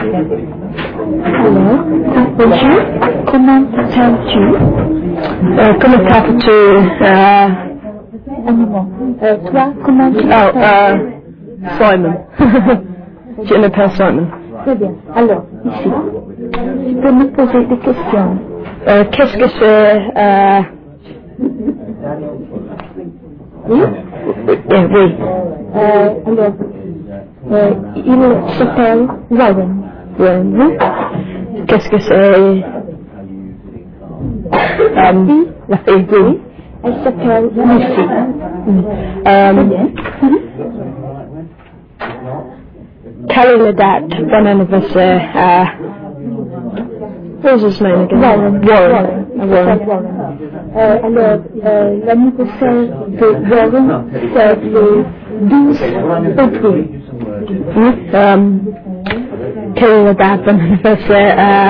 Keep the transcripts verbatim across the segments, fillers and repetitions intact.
Alors, bonjour, comment t'appelles-tu? euh, Comment t'appelles-tu? euh, Un moment. Euh, toi, comment tu Oh, t'appelles? euh, Simon. Je m'appelle Simon. Très bien. Alors, ici, tu peux me poser des questions. Euh, Qu'est-ce que c'est? Euh, Oui? euh, oui. Euh, alors, euh, il s'appelle Warren. Oui. Qu'est-ce que c'est? La Um, fille, la fille, oui. elle s'appelle Lucy. Très Um, bien. quelle est la date de mon anniversaire? Uh, what was his name again? Warren. Warren. Warren. Il s'appelle Warren. Euh, alors, euh, l'anniversaire de Warren, c'est le douze avril. Hmm? Um, quelle est la date de mon anniversaire? Uh,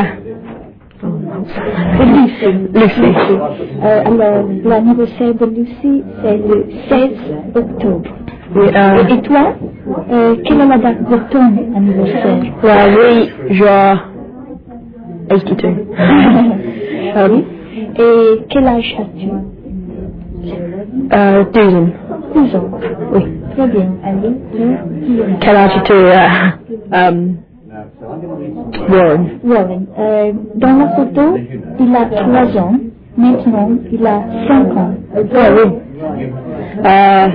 De Lucy. Lucy. Euh, alors, l'anniversaire de Lucy, c'est le seize octobre. Oui, euh, Et toi, euh, quelle est la date de ton anniversaire? well, oui, j'ai eighty-two. um, Et quel âge as-tu? euh, douze ans. douze ans. Oui. Très bien. Quel âge as-tu? Uh, um, Warren. Warren. Euh, dans la photo, il a trois ans. Maintenant, il a cinq ans. Ah oui. Uh,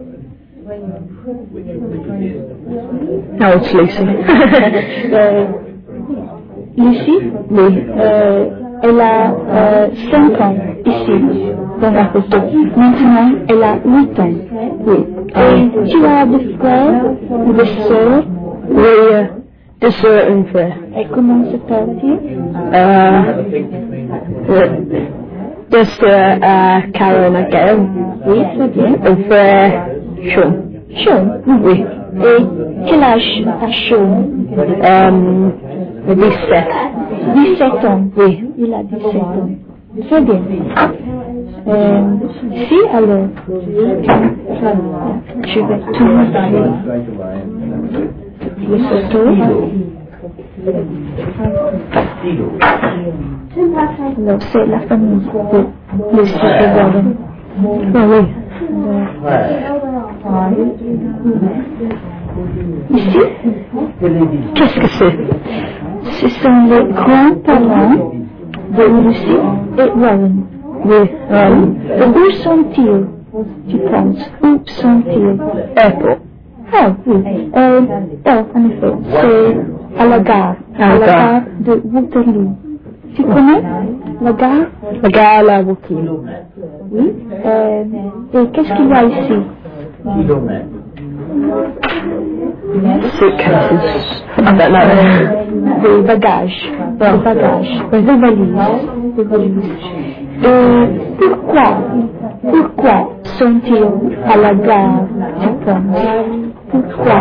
no, it's Lucy. euh, Lucie, Oui. euh, elle a euh, cinq ans ici, dans la photo. Maintenant, elle a huit ans. Oui. Et tu as des frères ou des sœurs? Oui, uh, deux sœurs et un frère. Et comment s'appelle-t-il? Uh, deux sœurs, uh, Karen et Gail. Oui, très bien. Un frère, Sean. Sean. Oui. Et quel âge a Sean? Um, dix-sept. dix-sept ans. Oui. Il a dix-sept ans. Très bien. Euh, si, alors, je vais tourner les photos. Alors, c'est la famille de Lucy et Warren. Ah oui. Ici, Qu'est-ce que c'est? ce sont les grands-parents de Lucy et Warren. Oui. Um, Et où sont-ils, tu penses? Où sont-ils? airport. Ah oui, euh, oh, en effet, c'est à la gare, À à la la gare. gare de Waterloo. Tu connais la gare? La gare à Waterloo. Oui. Euh, et qu'est-ce qu'il y a ici? Suitcases. I don't know. Des bagages, des bagages, des valises, des valises. Et pourquoi, pourquoi sont-ils à la gare, tu penses? Pourquoi?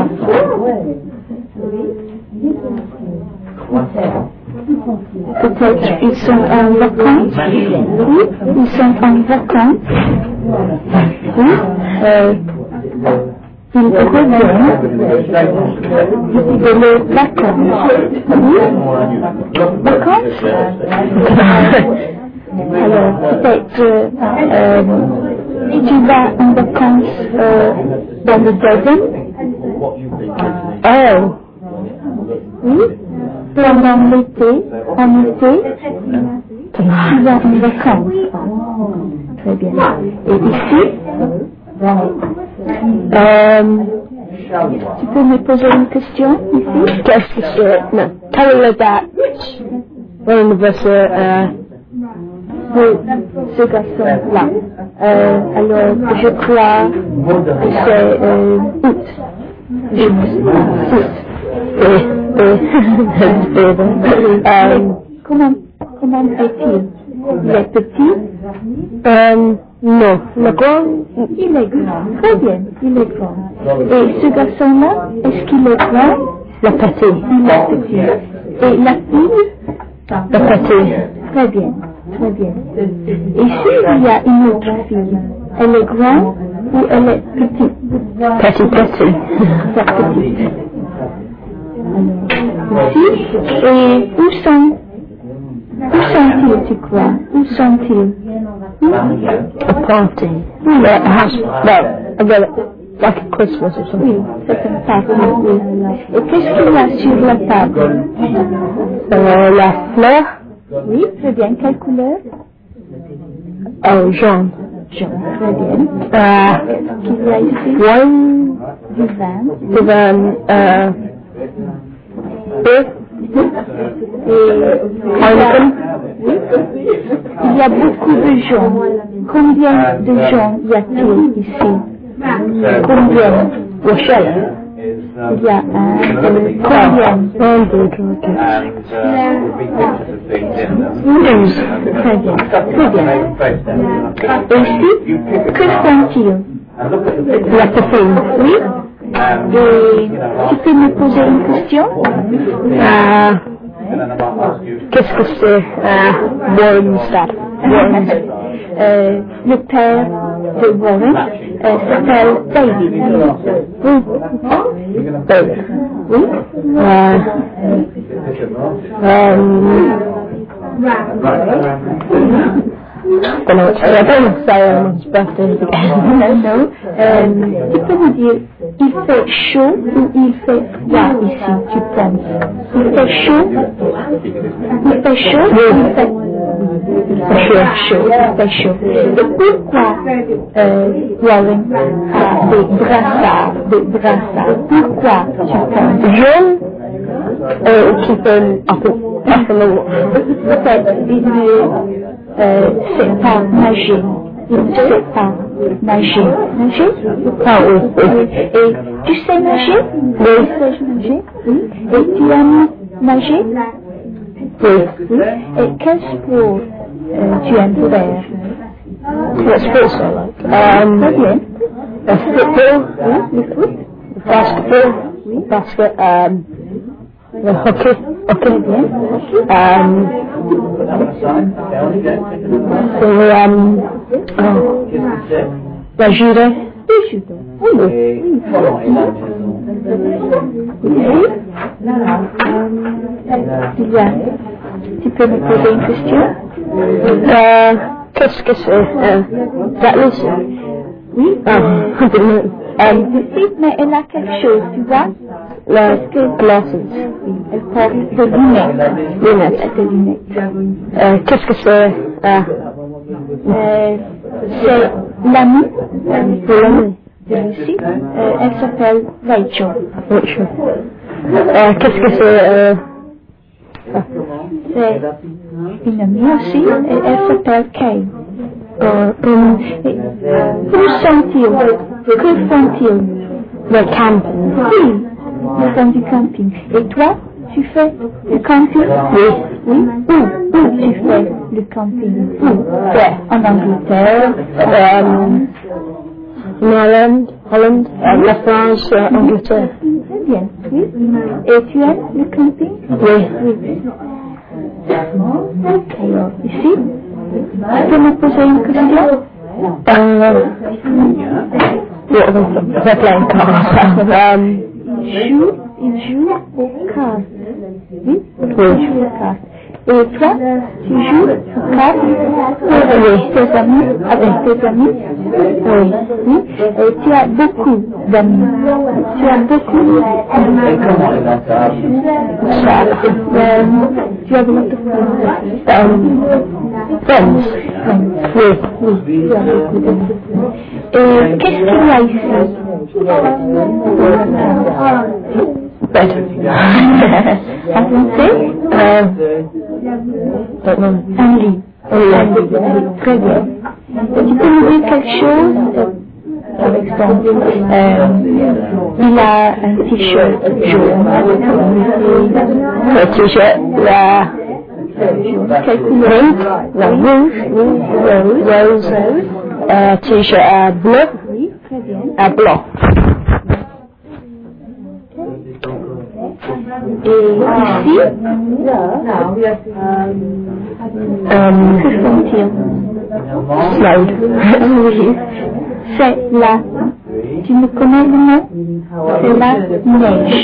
Peut-être ils sont en vacances. Oui, ils sont en vacances. Oui, euh, ils reviennent de leurs vacances. Oui, vacances. Alors, peut-être euh, tu vas en vacances euh, dans le Devon. Oh. Oui, pendant l'été, en été, tu vas en vacances. Très bien. Et ici, Um, tu peux me poser une question ici? qu'est-ce que c'est? Non. Quelle est la date? Mon anniversaire, euh, De ce garçon-là. Euh, alors, je crois que c'est euh, août. Août. Août. oui, oui. um, Comment, comment est-il? Il est petit? um, non. Le grand, Il est grand. Très bien, il est grand. Et ce garçon-là, est-ce qu'il est grand? le petit. Il est petit. Et la fille? Le petit. Très bien, très bien. Ici, il y a une autre fille. Elle est grande ou elle est petite? Petit, petit. C'est petite. Alors, ici, et où sont, où sont-ils, tu crois? Où sont-ils? Planting. The house. No, I got it. Like a Christmas or something. Oui, c'est un parti, oui. Et qu'est-ce qu'il y a sur la table? Euh, la fleur. Oui, très bien. Quelle couleur? Oh, jaune. Jaune, très bien. Euh, Qu'est-ce qu'il y a ici? wine. Du vin. Du vin. Euh, beer. Et Heineken. oui, il y a beaucoup de gens. Combien de gens y a-t-il ici? Combien? Rochelle. Il y a un, deux, combien? Un, deux, trois, quatre. Douze. Très bien, très bien. Et ici, que font-ils? La piscine. Oui. Et tu peux me poser une question? Euh, qu'est-ce que c'est? Euh, Warren Star. Warren. Euh, le père de Warren euh, s'appelle David. Oui. David. Oui. Euh, um, I don't know what to say. I don't say anyone's birthday again. Non, non. Euh, tu peux me dire, il fait chaud ou il fait froid ici, tu penses? Il fait chaud? Il fait chaud? Il fait chaud, chaud, il fait chaud. Et pourquoi euh, Warren a des brassards, des brassards? Pourquoi tu penses? Jaune. Euh, qui fait up, up in the water. Peut-être il ne euh, sait pas nager. Il ne sait pas nager. Nager? Ah oui, oui. Et tu sais nager? Oui. Tu sais nager? Oui. Et tu aimes nager? Oui. Oui. Et quel sport euh, tu aimes faire? What sports I like? Um, Très bien. uh, football. Oui, le foot. Basketball. Basket. Um, the hockey. Très Hockey. bien. Um, the, um, oh, the judo. Le judo. Oui. Oui. Oui. Il y a. Tu peux me poser une question? Euh, qu'est-ce que c'est? Euh, Atlas? Oui. Ah, I didn't know. Um, Oui, mais elle a quelque chose, tu vois? like glasses. Elle porte des lunettes. Lunettes. Des lunettes. Euh, qu'est-ce que c'est? Euh, Euh, c'est l'amie pour l'année. de Lucie. Euh, elle s'appelle Rachel. Rachel. Euh, qu'est-ce que c'est? Euh, C'est une amie aussi et elle s'appelle Kay. euh, um, Et où sont-ils? Que font-ils? the camping. Oui, ils font du camping. Et toi, tu fais le camping? Oui. Oui. Où? Où tu fais le camping? Où? Ouais. En Angleterre. Um, in Ireland, Holland, euh, la France, euh, Angleterre. Très bien, oui. Et tu aimes le camping? Oui. Oui. Ok, alors, ici, tu peux me poser une question? Euh, what are they, they're playing cards. um, Il joue, il joue aux cartes. Oui? Oui. Il joue aux cartes. Et toi, tu joues aux cartes avec tes amis? Avec tes amis? Oui. Oui. Et tu as beaucoup d'amis. Tu as beaucoup euh, tu as beaucoup de friends. um, friends. Friends. Oui. Oui, tu as beaucoup d'amis. Et qu'est-ce qu'il y a ici? Bed. En français? Euh, don't know. Un lit. Un lit. Un lit. Très bien. Et tu peux nous dire quelque chose? euh, Par exemple, euh, il a un t-shirt jaune. Le t-shirt, la Quelle couleur? la rouge, rouge, rose, rose, euh, t-shirt euh, bleu, Oui, très bien. euh, blanc. Et ici, Um, que font-ils? slide. Oui, c'est la Tu me connais le nom? C'est la neige.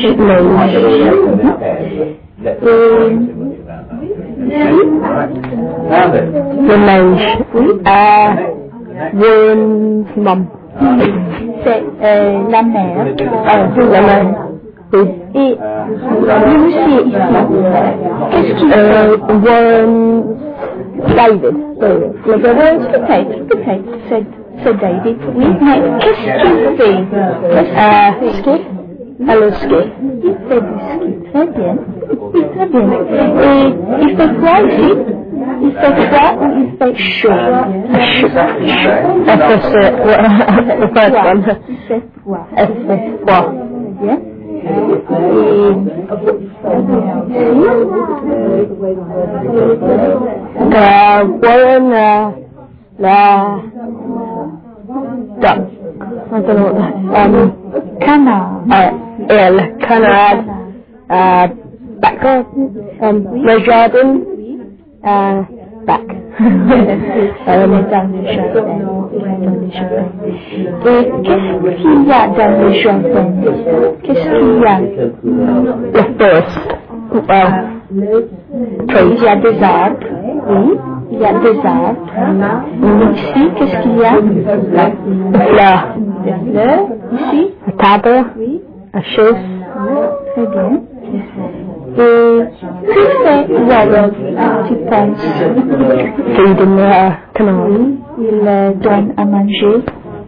The neige. Uh, Warren's mum. C'est euh, la mère. Oh, la mère. Oui. Et le monsieur ici, qu'est-ce qu'il fait? Uh, Warren David. David. Le brother, peut-être, peut-être, c'est, c'est David. Oui, mais qu'est-ce qu'il fait? Uh, ski. Hello, ski. Il fait du ski. Très bien. Très bien. Et il fait quoi ici? Il fait froid ou il fait chaud? Chaud. F S, uh, the first one. Il fait froid. F S, froid. Très bien. Et Uh, Warren, uh, la duck. I don't know what that, um, canard. uh, yeah, le canard, uh, back garden, um, le jardin, uh, back. um, dans le jardin. Dans le jardin. Et qu'est-ce qu'il y a dans le jardin? Qu'est-ce qu'il y a? The forest. Well, Il y a des arbres. Oui. Il y a des arbres. Ici, qu'est-ce qu'il y a? the fleur. Des fleurs. Ici. A table. Oui. A chaise. Très bien. Et que fait Warren, tu penses? Feeding the canal. Il euh, donne à manger.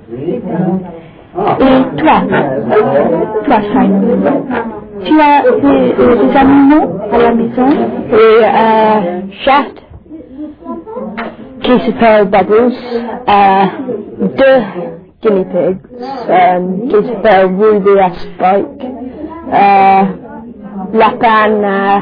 Et toi, toi Simon, tu as des, euh, des animaux à la maison? Oui, uh, chat. Qui s'appelle Bubbles. Uh, deux guinea pigs. Um, qui s'appelle Ruby et Spike. Uh, lapin, uh,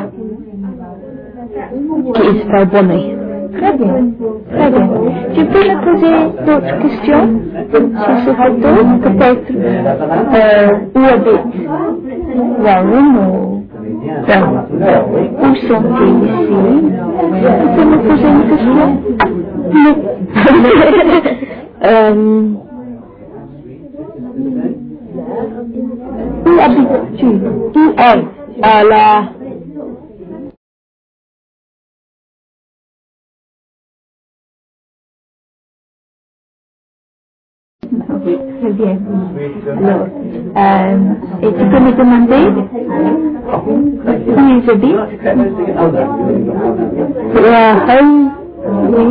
qui s'appelle Bonnie. Très bien, très bien. Tu peux me poser d'autres questions sur ce photo? Peut-être euh, où habite Warren ou où sont-ils ici? Tu peux me poser une question? um, Où habites-tu? Où oh, uh, la Très bien. Alors, euh, et tu peux me demander où ils habitent? la home. Oui.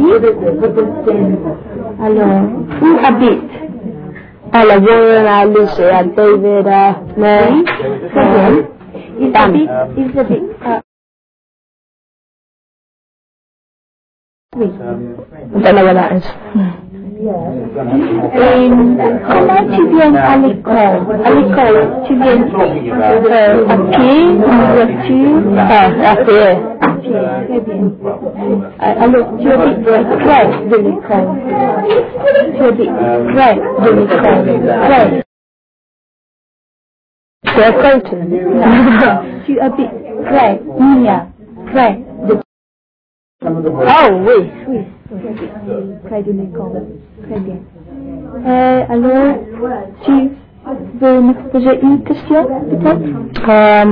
Alors, où habitent? Uh, la Warren, uh, Lucy, uh, David, uh, Mary. Très bien. Ils Dan. habitent, ils habitent. euh, oui. I don't know where that is. Et comment tu viens à l'école? À l'école, tu viens euh, à pied, en voiture? Ah, à pied. À pied, très bien. Euh, Alors, tu habites près de l'école. Tu habites près de l'école. Près. C'est à côté. Tu habites près, Mia, près de Oh, oui. Oui, près de l'école. Très bien. Euh, alors, tu veux me poser une question, peut-être? Um,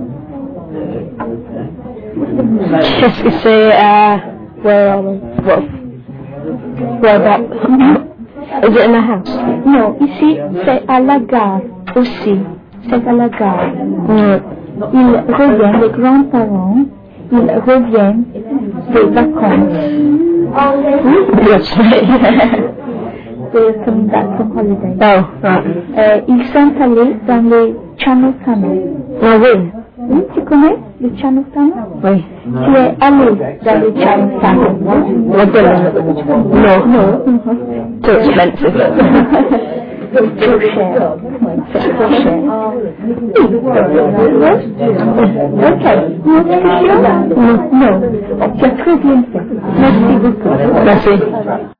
qu'est-ce que c'est, uh, where are we? What? Where about? Is it in a house? Non, ici, c'est à la gare aussi. C'est à la gare. Mm. Ils reviennent, les grands-parents, ils reviennent des vacances. Yes. They're coming back from holiday. Oh, right. Euh, ils sont allés dans le Channel Tunnel. Oh, oui. Oui, tu connais le Channel Tunnel? Oui. Tu es allé dans le Channel Tunnel. What did I? No. Non. Too expensive. C'est trop cher. C'est trop cher. Ok. Une autre question? Non. Tu as très bien fait. Merci beaucoup. Merci.